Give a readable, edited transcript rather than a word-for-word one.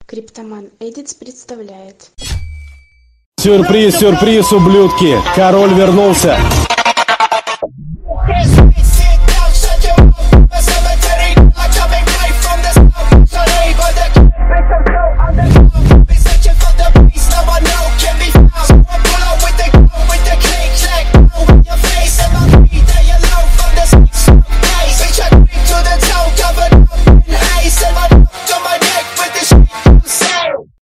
Криптоман Эдитс представляет. Сюрприз, сюрприз, ублюдки! Король вернулся!